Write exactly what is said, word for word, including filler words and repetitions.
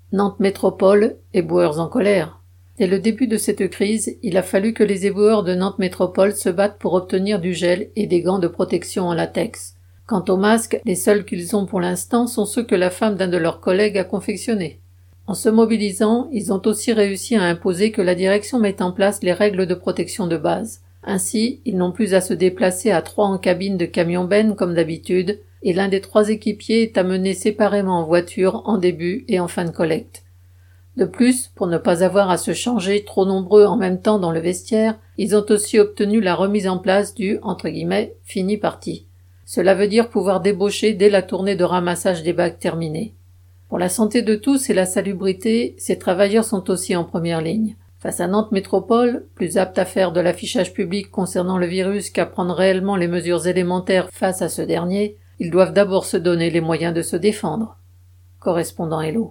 Nantes Métropole, éboueurs en colère. Dès le début de cette crise, il a fallu que les éboueurs de Nantes Métropole se battent pour obtenir du gel et des gants de protection en latex. Quant aux masques, les seuls qu'ils ont pour l'instant sont ceux que la femme d'un de leurs collègues a confectionnés. En se mobilisant, ils ont aussi réussi à imposer que la direction mette en place les règles de protection de base. Ainsi, ils n'ont plus à se déplacer à trois en cabine de camion-benne comme d'habitude, et l'un des trois équipiers est amené séparément en voiture en début et en fin de collecte. De plus, pour ne pas avoir à se changer trop nombreux en même temps dans le vestiaire, ils ont aussi obtenu la remise en place du entre guillemets, « fini parti ». Cela veut dire pouvoir débaucher dès la tournée de ramassage des bacs terminée. Pour la santé de tous et la salubrité, ces travailleurs sont aussi en première ligne. Face à Nantes Métropole, plus apte à faire de l'affichage public concernant le virus qu'à prendre réellement les mesures élémentaires face à ce dernier, ils doivent d'abord se donner les moyens de se défendre. Correspondant Hello.